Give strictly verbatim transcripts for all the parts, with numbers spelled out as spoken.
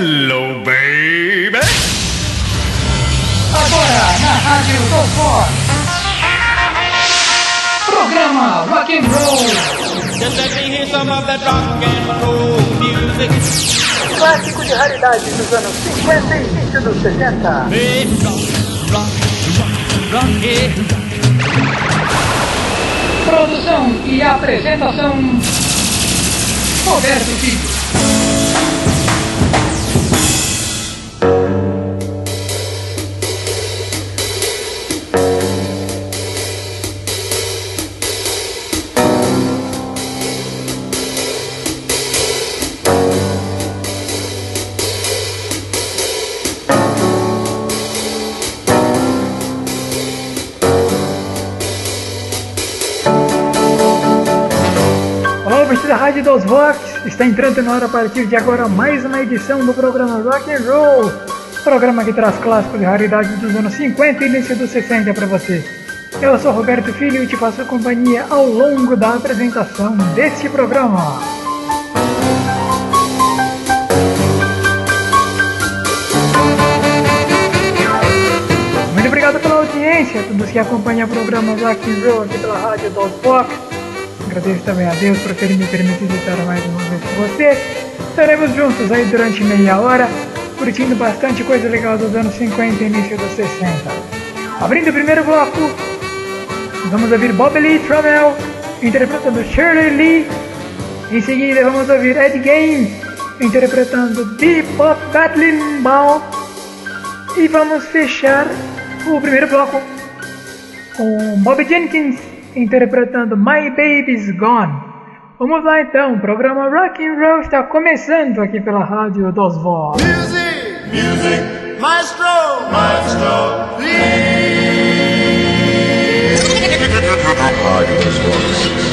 Hello, baby! Agora na Rádio do Forte, programa Rock and Roll. Just let me hear some of that rock and roll music. Clássico de raridade dos anos cinquenta e início dos sessenta. Baby, rock, rock, rock, rock, yeah. Produção e apresentação Roberto Filho. Da Rádio dos Rocks, está entrando na hora a partir de agora mais uma edição do programa Rock and Roll, programa que traz clássicos de raridade dos anos cinquenta e início dos sessenta para você. Eu sou Roberto Filho e te faço companhia ao longo da apresentação deste programa. Muito obrigado pela audiência, todos que acompanham o programa Rock and Roll aqui pela Rádio dos Rocks. Agradeço também a Deus por ter me permitido estar mais uma vez com você. Estaremos juntos aí durante meia hora, curtindo bastante coisa legal dos anos cinquenta e início dos sessenta. Abrindo o primeiro bloco, vamos ouvir Bobby Lee Trammell interpretando Shirley Lee. Em seguida vamos ouvir Ed Gaines interpretando Bebop Battling Ball. E vamos fechar o primeiro bloco com Bobby Jenkins interpretando My Baby's Gone. Vamos lá então, o programa Rock and Roll está começando aqui pela Rádio dos Vozes. Music, music, maestro, maestro, please. Rádio dos Vozes.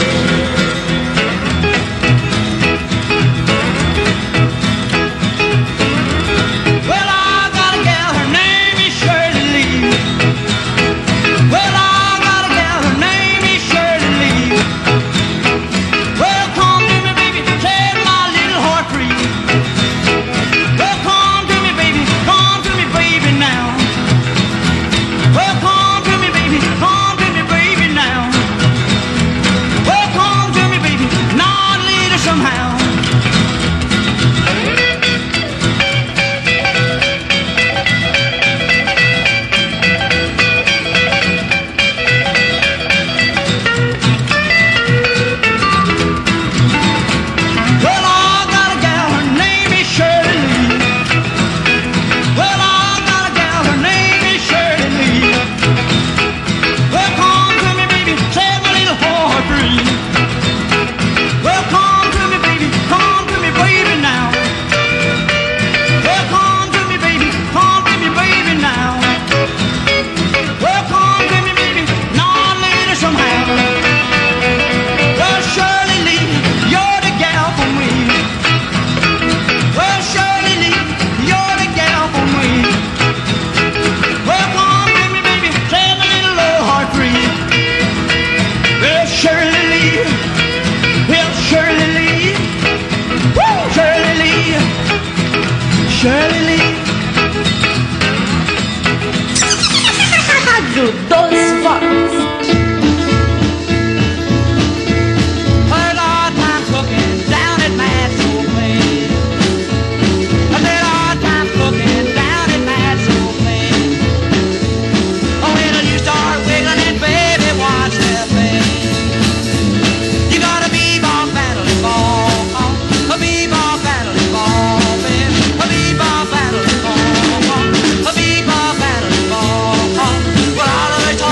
Well, all of the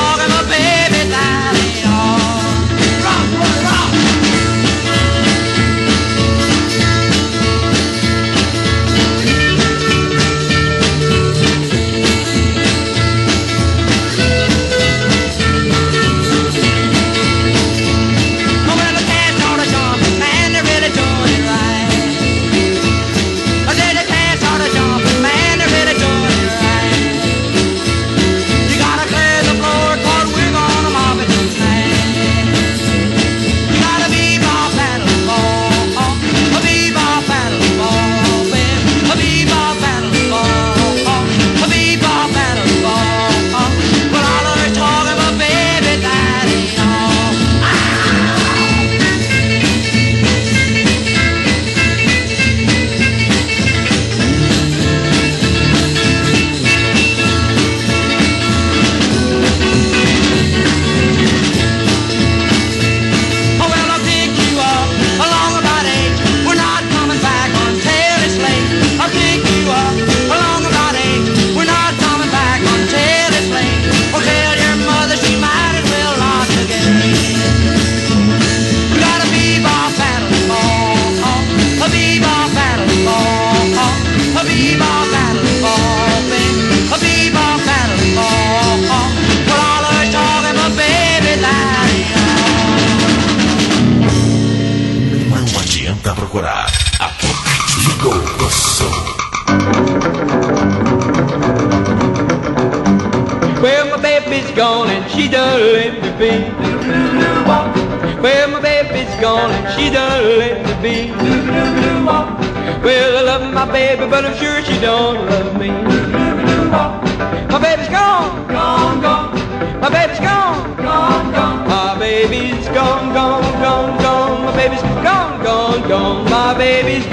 Well, my baby's gone and she done let me be. Well, my baby's gone and she done let me be. Well, I love my baby, but I'm sure she don't love me. My baby's gone, gone, gone. My baby's gone, gone, gone. My baby's gone, gone, gone, gone. My baby's gone, gone, gone. My baby's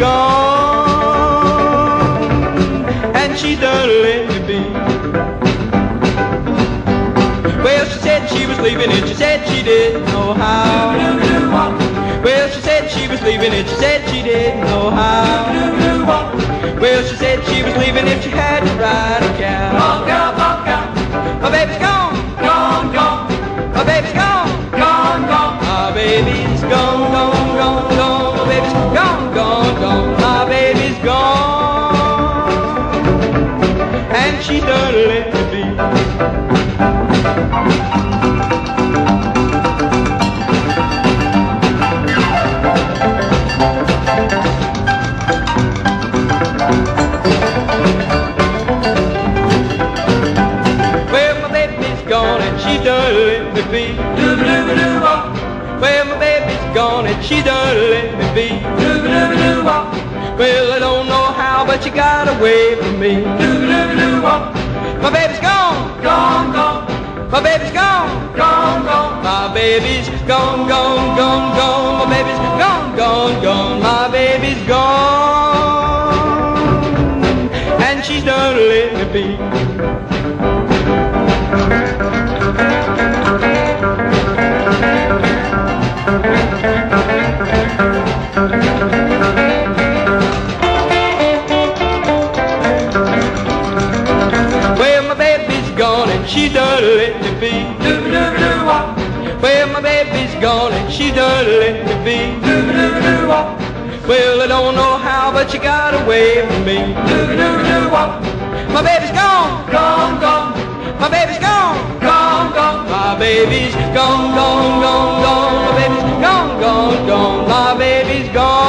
gone, and she done let me be. Well, she said she was leaving it, she said she didn't know how. Well, she said she was leaving it, she said she didn't know how. Well, she said she was leaving if she had to ride a cow. My baby's gone, gone, gone. My baby's gone, gone, gone. My baby's gone, gone, gone, gone. My baby's gone, gone, gone. My baby's gone, and she done let me be. Well, my baby's gone and she done let me be. Well, my baby's gone and she done let me be. Well, I don't know how, but she got away from me. My baby's gone, gone, gone. My baby's gone, gone, gone. My baby's gone, gone, gone, gone. My baby's gone, gone, gone. My baby's gone, and she's done let me be. Well, my baby's gone and she done let me be. Well, my baby's gone and she done let me be. Well, I don't know how, but she got away from me. My baby's gone, gone, gone. My baby's gone, gone, gone. My baby's gone, gone, gone, gone. My baby's gone, gone, gone. My baby's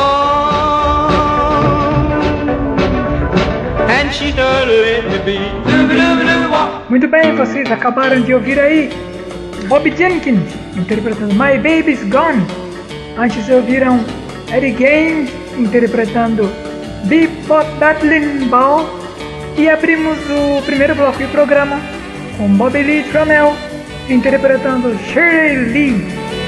gone, and she done let me be. Muito bem, vocês acabaram de ouvir aí Bob Jenkins interpretando My Baby's Gone. Antes ouviram Eddie Gaines interpretando Bebop Battling Ball. E abrimos o primeiro bloco do programa com Bobby Lee Trammell interpretando Shirley Lee.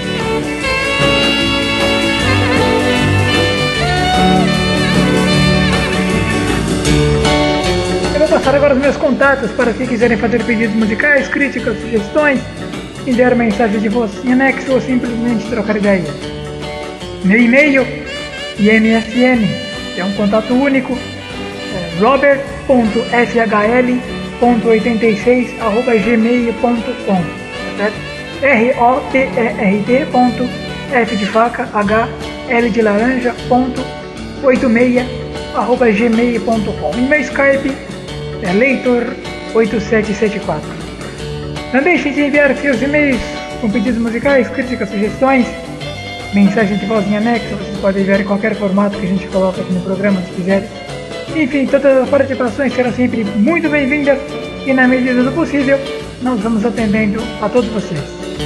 Eu vou passar agora os meus contatos para se quiserem fazer pedidos musicais, críticas, sugestões, enviar mensagem de voz em anexo ou simplesmente trocar ideia. Meu e-mail, I M S N, é um contato único, é robert ponto f h l ponto oitenta e seis arroba gmail ponto com, R O B E R D ponto F de faca H L de laranja ponto oitenta e seis arroba gmail ponto com. E meu Skype é leitor oito sete sete quatro. Não deixe de enviar seus e-mails com pedidos musicais, críticas, sugestões, mensagem de voz em anexo. Você pode enviar em qualquer formato que a gente coloca aqui no programa, se quiser. Enfim, todas as participações serão sempre muito bem-vindas e, na medida do possível, nós vamos atendendo a todos vocês.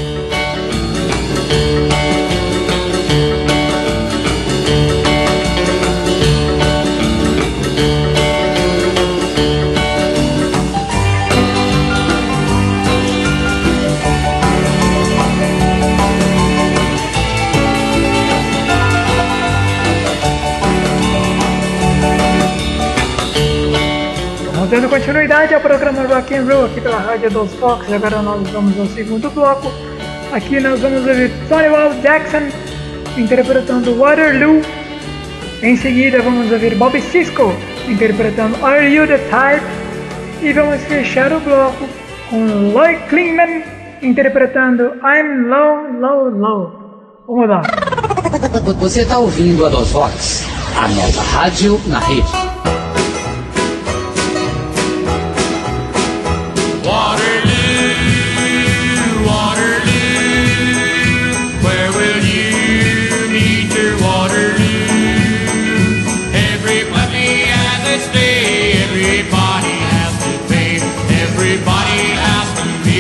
Dando continuidade ao programa Rock and Roll aqui pela Rádio dos Fox, agora nós vamos ao segundo bloco. Aqui nós vamos ouvir Stonewall Jackson interpretando Waterloo. Em seguida vamos ouvir Bobby Sisko interpretando Are You The Type? E vamos fechar o bloco com Lloyd Klingman interpretando I'm Low, Low, Low. Vamos lá. Você está ouvindo a Dos Fox, a nova rádio na rede. Everybody has to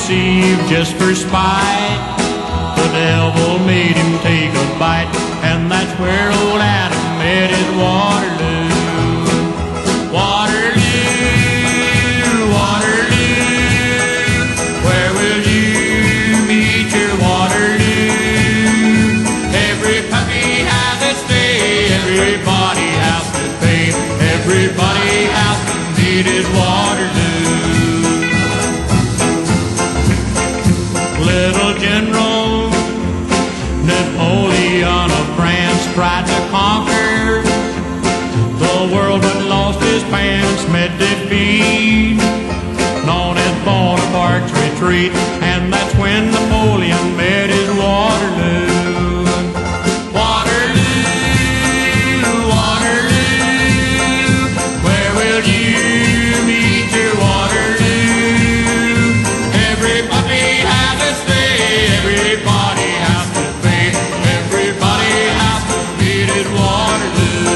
deceived just for spite. The devil made him take a bite, and that's where old Adam met his Waterloo. Waterloo, Waterloo, where will you meet your Waterloo? Every puppy has its day, everybody has to pay, everybody has to meet his Waterloo. Little General Napoleon of France tried to conquer the world but lost his pants, met defeat, known as Bonaparte's retreat, and that's when Napoleon met his Waterloo. Waterloo, Waterloo, where will you meet your Waterloo? Every puppy has a stay, everybody has to pay, everybody has to meet his Waterloo.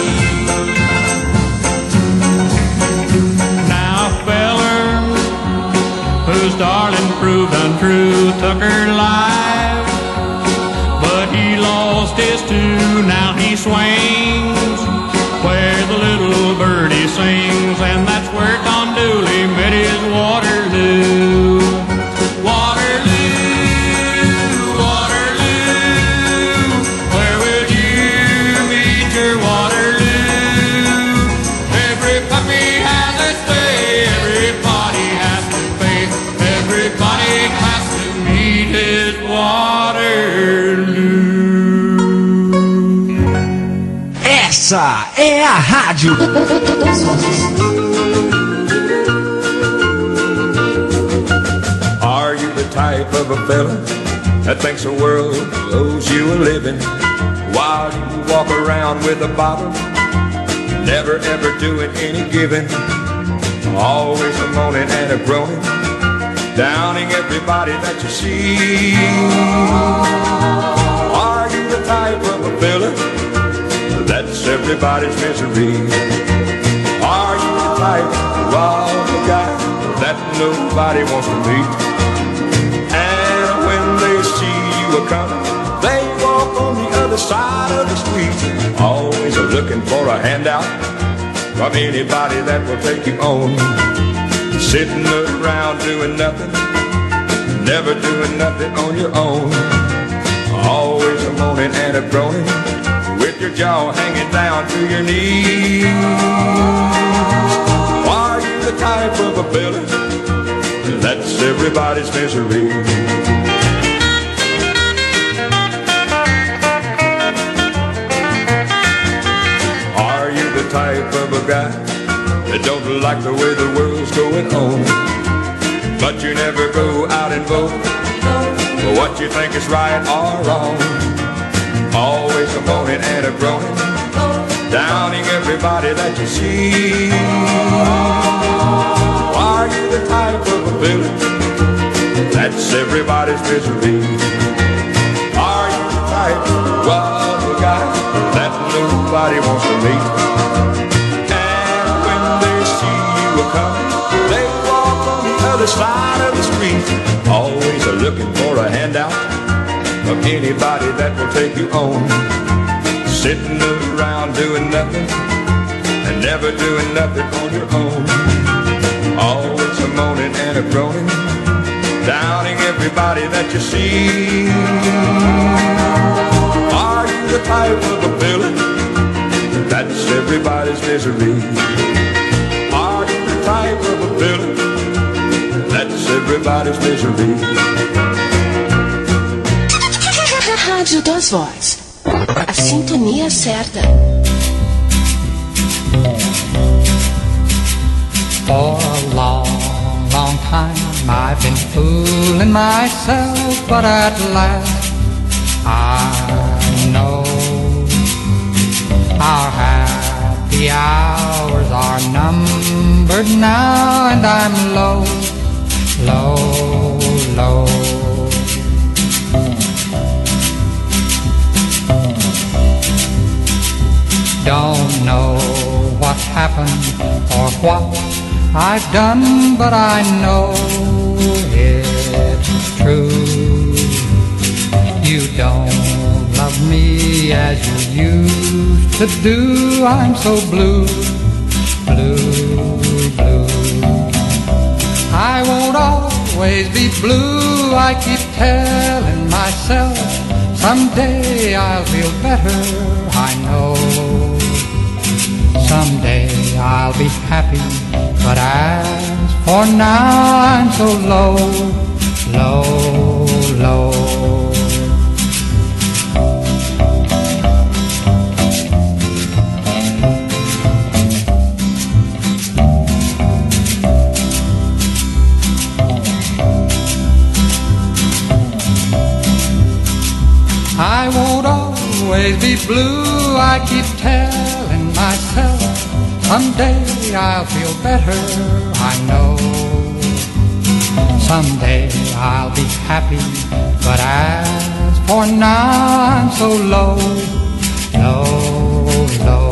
Now a feller whose darling proved untrue took her life, but he lost his too. Now he swings where the little birdie sings, and that's where Tom Dooley met his Waterloo. Waterloo, Waterloo, where will you meet your Waterloo? Every puppy has a stay, everybody has to pay, everybody has to meet his Waterloo. Essa é a rádio. Are you the type of a fella that thinks the world owes you a living while you walk around with a bottle, never ever doing any giving, always a moaning and a groaning, downing everybody that you see? Are you the type of a fella that's everybody's misery? Are you the type of a guy that nobody wants to meet? And when they see you a coming, they walk on the other side of the street, always looking for a handout from anybody that will take you on. Sitting around doing nothing, never doing nothing on your own, always a moaning and a groaning, with your jaw hanging down to your knees. Are you the type of a fella that's everybody's misery? Are you the type of a guy that don't like the way the world's going on, but you never go out and vote for what you think is right or wrong, always a moaning and a groaning, downing everybody that you see? Are you the type of a fella that's everybody's misery? Are you the type of a guy that nobody wants to meet? And when they see you a coming, they walk on the other side of the street, always a looking for a handout of anybody that will take you on. Sitting around doing nothing and never doing nothing on your own, always a moaning and a groaning, downing everybody that you see. Are you the type of a fella that's everybody's misery? Are you the type of a fella that's everybody's misery? Rádio das Vozes, a sintonia certa. For a long, long time I've been fooling myself, but at last I know our happy hours are numbered now, and I'm low, low, low. Don't know what happened or what I've done, but I know it as you used to do. I'm so blue, blue, blue. I won't always be blue. I keep telling myself someday I'll feel better. I know someday I'll be happy. But as for now I'm so low, low, low. I won't always be blue. I keep telling myself someday I'll feel better. I know someday I'll be happy. But as for now I'm so low, low, low.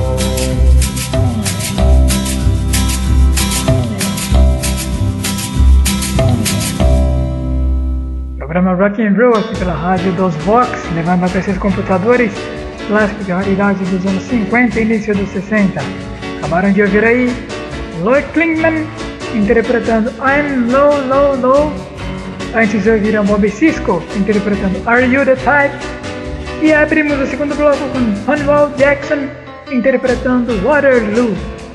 Programa Rock and Roll aqui pela rádio dos Vox, levando até seus computadores clássicos de raridade dos anos cinquenta e início dos sessenta. Acabaram de ouvir aí Lloyd Klingman interpretando I'm Low, Low, Low. Antes ouviram Bobby Sisko interpretando Are You The Type. E abrimos o segundo bloco com Stonewall Jackson interpretando Waterloo.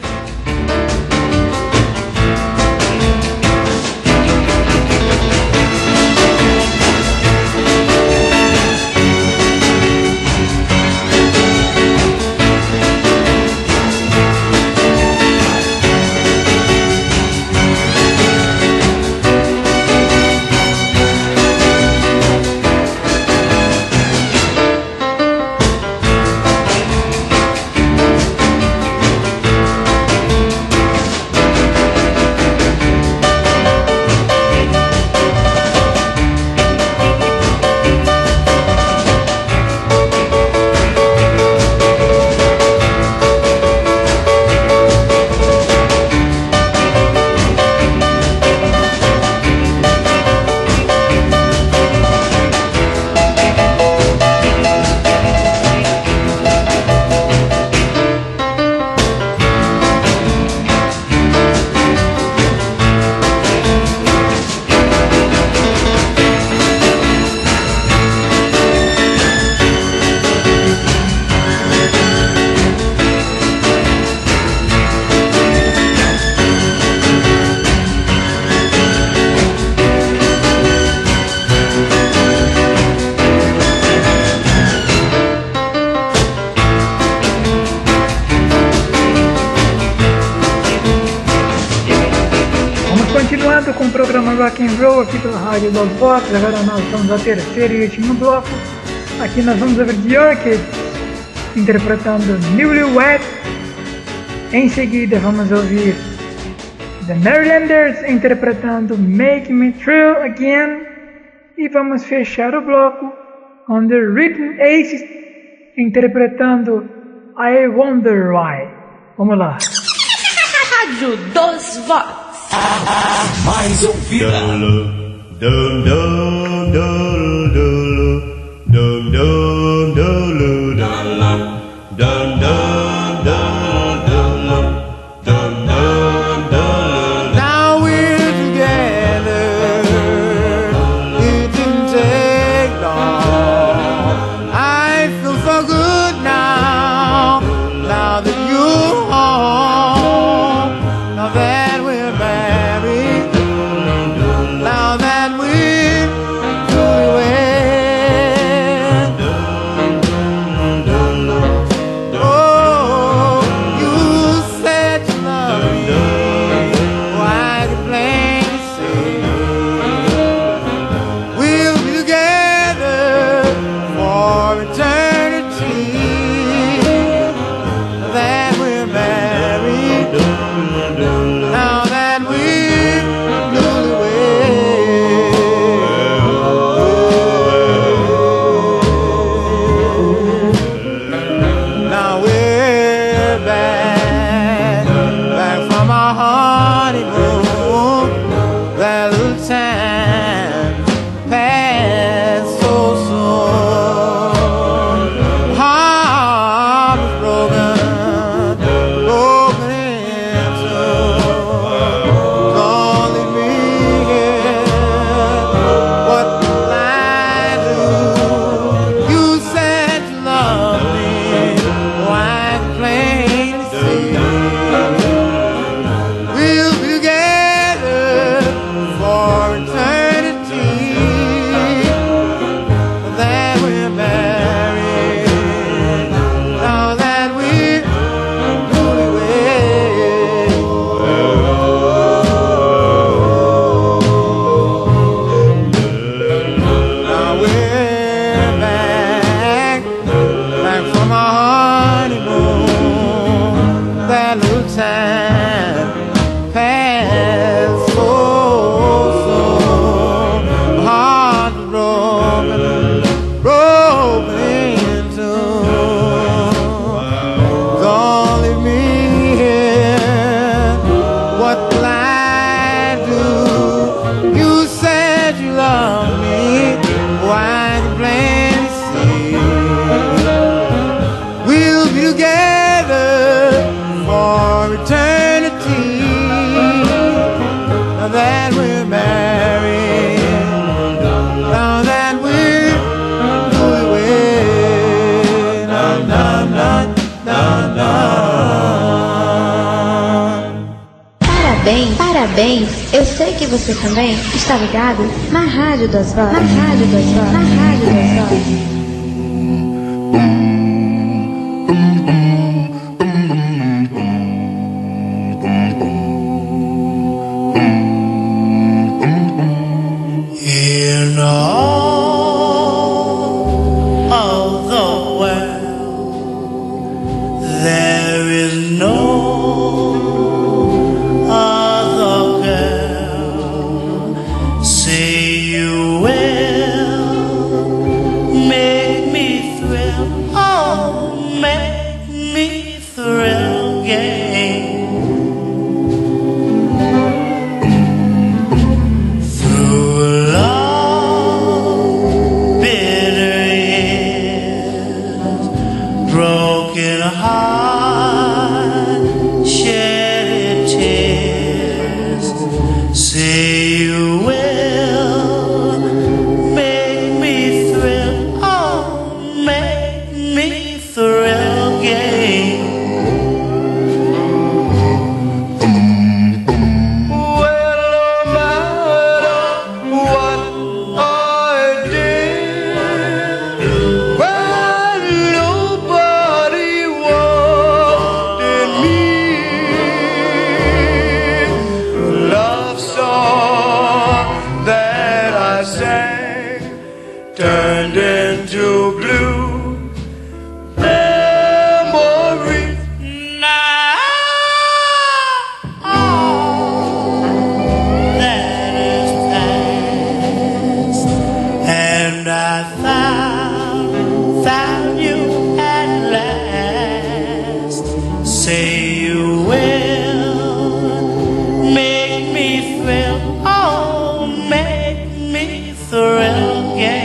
Com o programa Rock and Roll aqui pela rádio dos Vox. Agora nós vamos ao terceiro e último bloco. Aqui nós vamos ouvir The Orchids interpretando Newlywed. Em seguida vamos ouvir The Marylanders interpretando Make Me Thrill Again. E vamos fechar o bloco com The Rhythm Aces interpretando I Wonder Why. Vamos lá. Rádio dos Vox. A mais ouvida. Now we're together. It didn't take long. I feel so good now. Now that you're home. Now that we're married. Now that we're newlywed. Oh, you said you love me. Oh, I can plainly see. We'll be together for eternity. That we're married. Now that we're newlywed. Now we're back, back from our honeymoon. That little time passed so soon. eternity that we're married, now that we're newlyweds. Now we're back, back from our honeymoon. That little time passed so, so hard to broken, broken into. Don't leave me here. What will I do? You said you loved me. Why do you plainly see? We'll be together for eternity, now that we're married, now that we're newlyweds. Na, na, na, na, na. Parabéns, parabéns. Eu sei que você também está ligado na Rádio das Vozes, na Rádio das Vozes, na Rádio das Vozes. In all of the world, there is no other girl. Say you will make me thrill, oh, make me thrill, yeah. Broken heart, shed tears. Say you will make me thrill, oh, make me thrill, yeah. Well, no matter what I did, well, nobody wanted me. Love song that I sang turned into blue memories. Now all that is past, and I found, found you at last. Say you will make me thrill, oh, make me thrill, yeah.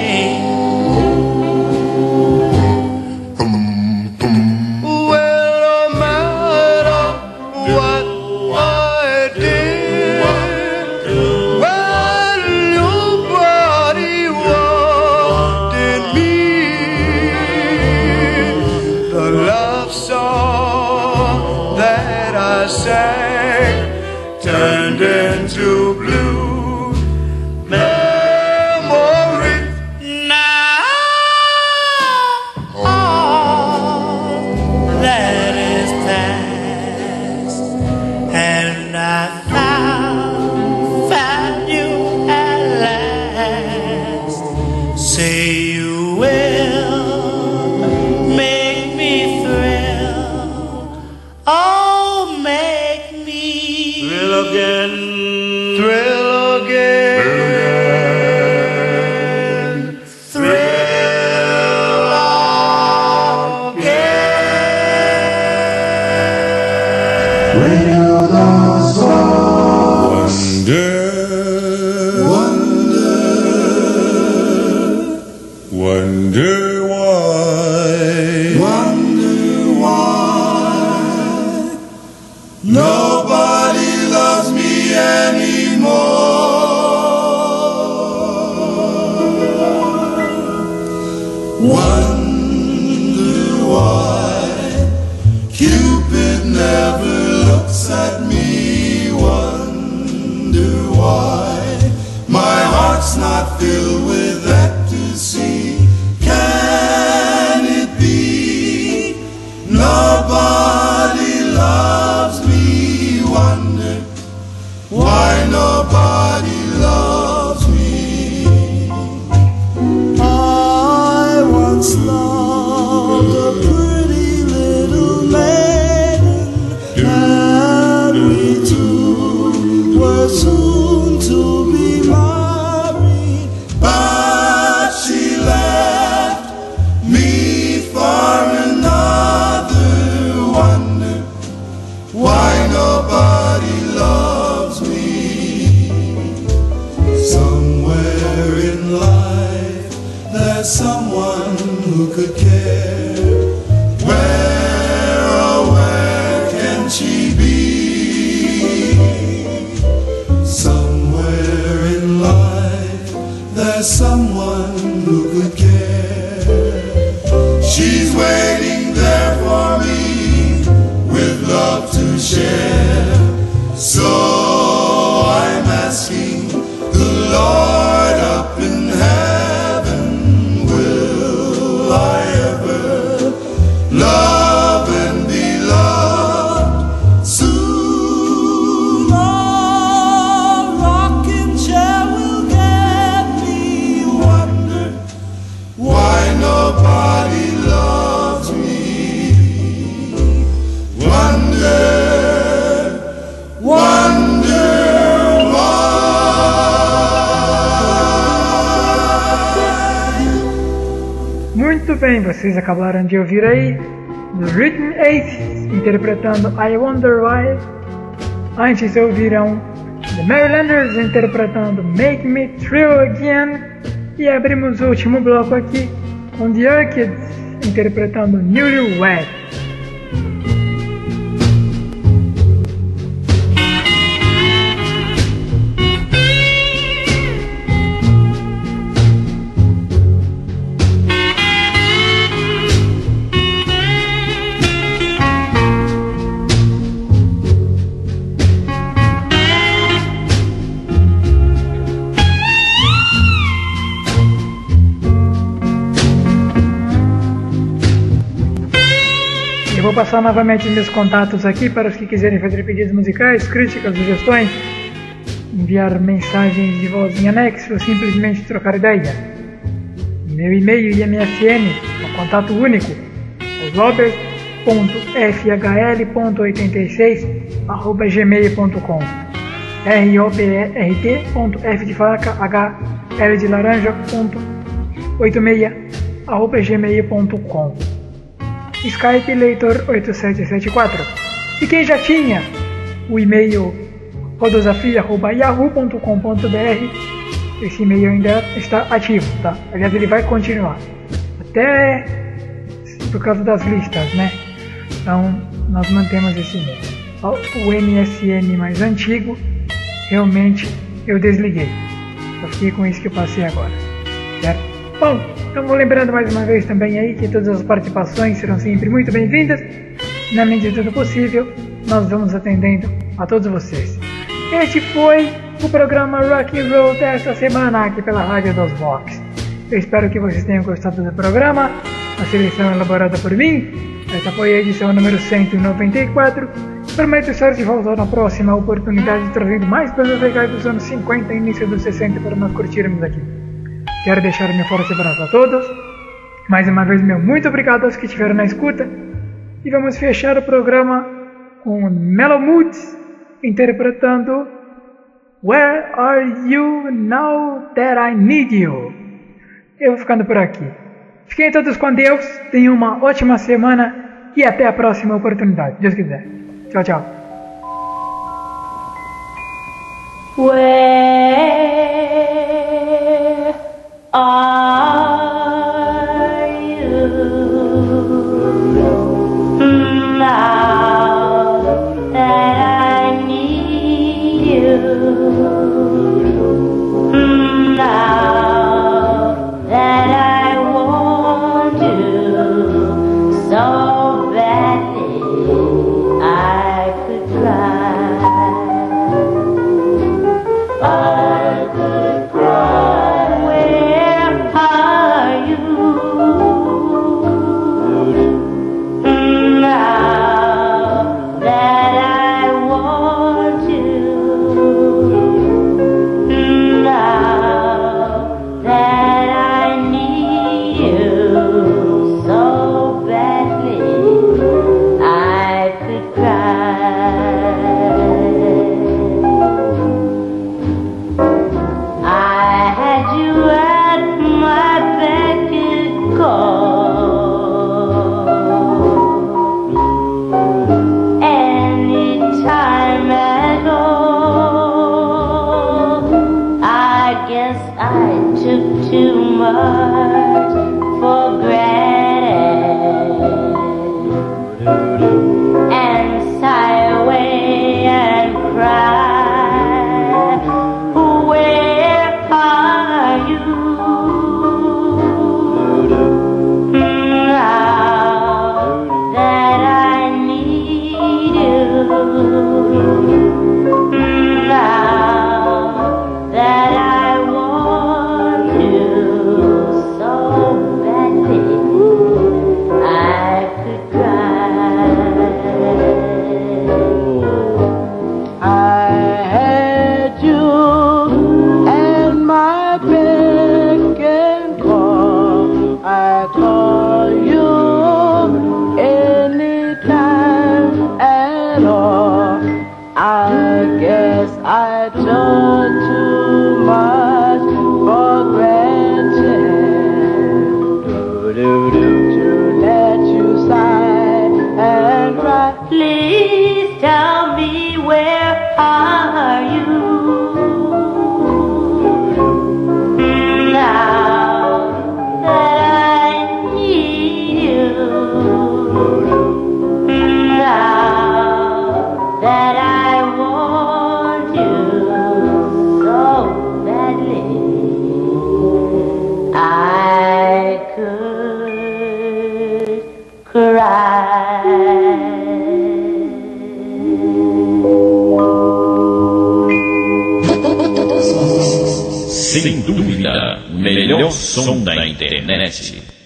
Well, no matter what I did, well, nobody wanted heart's not filled with ecstasy. Can it be? Nobody loves me. Wonder why nobody loves me. I once loved a pretty little maiden, and we two were soon to be married, but she left me for another. Wonder why nobody loves me. Somewhere in life there's someone who could care. Where, oh where can she be? Somewhere in life there's someone who could care. She's waiting there for me with love to share. So I'm asking the Lord up in heaven, will I ever love and be loved soon? A rocking chair will get me. Wonder why nobody loves me. Wonder, wonder why. Muito bem, vocês acabaram de ouvir aí The Written Aces interpretando I Wonder Why. Antes ouviram The Marylanders interpretando Make Me Thrill Again. E abrimos o último bloco aqui com The Orchids interpretando Newlywed. Vou passar novamente meus contatos aqui para os que quiserem fazer pedidos musicais, críticas, sugestões, enviar mensagens de voz em anexo ou simplesmente trocar ideia. Meu e-mail I M S N é um contato único, robert ponto f h l ponto oitenta e seis arroba gmail ponto com, R O B E R T ponto F de faca H L de laranja ponto oitenta e seis arroba gmail ponto com. Skype leitor oito sete sete quatro. E quem já tinha o e-mail rodosafia arroba yahoo ponto com ponto b r, esse e-mail ainda está ativo, tá? Aliás, ele vai continuar até por causa das listas, né? Então nós mantemos esse e-mail. O M S N mais antigo realmente eu desliguei. Só fiquei com isso que eu passei agora, certo? Bom, então vou lembrando mais uma vez também aí que todas as participações serão sempre muito bem-vindas. Na medida do possível, nós vamos atendendo a todos vocês. Este foi o programa Rock and Roll desta semana aqui pela Rádio dos Vox. Eu espero que vocês tenham gostado do programa. A seleção elaborada por mim. Essa foi a edição número cento e noventa e quatro. Prometo estar de volta na próxima oportunidade, trazendo mais coisas legais dos anos cinquenta e início dos sessenta para nós curtirmos aqui. Quero deixar meu forte abraço a todos. Mais uma vez, meu muito obrigado aos que estiveram na escuta. E vamos fechar o programa com Mellow Moods interpretando Where Are You Now That I Need You. Eu vou ficando por aqui. Fiquem todos com Deus, tenham uma ótima semana e até a próxima oportunidade, Deus quiser. Tchau, tchau. Where are you now that I need you? Now that I want you so badly, I could cry. Oh, guess I took too much for granted and sigh away and cry. Where are you now that I need you? Now that I want you so badly, I could cry. I had you at my beck and call. I call you anytime at all. I guess I took too much for granted to let you sigh and cry. Please tell me, where are you now that I need you? Now that I want you so badly, I could cry. Sem dúvida, o melhor som da internet.